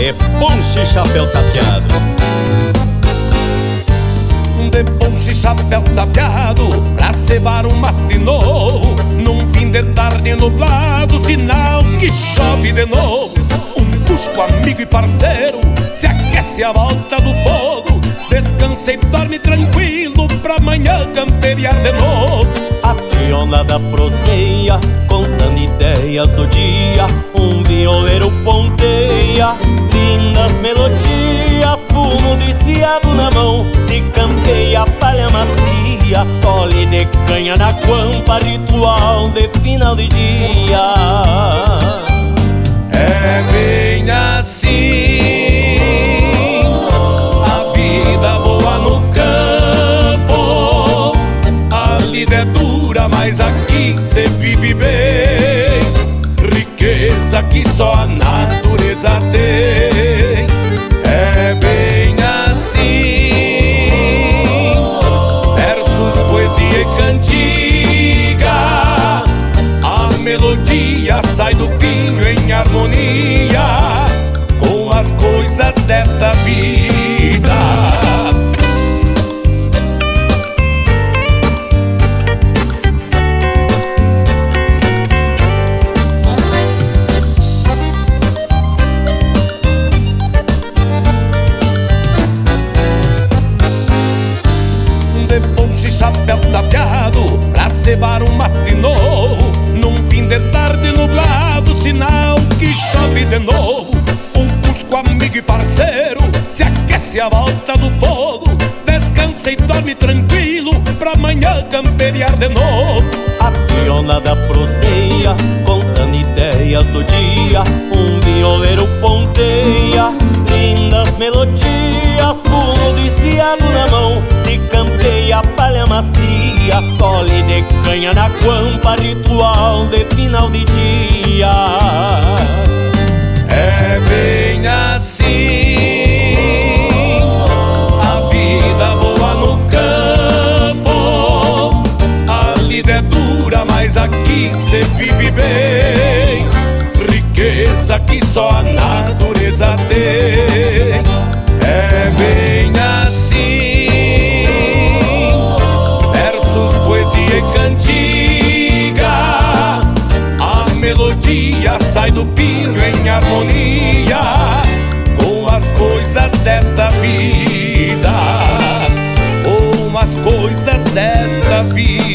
de ponche e chapéu tapeado. De ponche e chapéu tapeado, pra cevar um mate novo, num fim de tarde nublado, sinal que chove de novo. Um busco amigo e parceiro, se aquece à volta do fogo, descansa e dorme tranquilo, pra amanhã camperiar de novo. A pionada proseia, contando ideias do dia, um violeiro ponteia lindas melodias, fumo desfiado na mão, se campeia palha macia, tole de canha na guampa, ritual de final de dia. É bem assim, a vida boa no campo, a lida é dura, mas aqui cê vive bem, riqueza que só a natureza tem. É bem assim, versos, poesia e cantiga, a melodia sai do pinho em harmonia com as coisas desta vida. De ponche e chapéu tapeado, pra cevar um mate novo, num fim de tarde nublado, sinal que chove de novo. Um cusco amigo e parceiro, se aquece à volta do fogo, descansa e dorme tranquilo, pra amanhã camperiar de novo. A pionada proseia, contando ideias do dia, um violeiro ponteia lindas melodias, fumo desfiado na mão, se campeia palha macia, tole de canha na guampa, ritual de final de dia. É bem assim, a vida boa no campo, a lida é dura, mas aqui cê vive bem, riqueza que só a natureza tem. É bem assim, versos, poesia e cantiga, a melodia sai do pinho em harmonia com as coisas desta vida, com as coisas desta vida.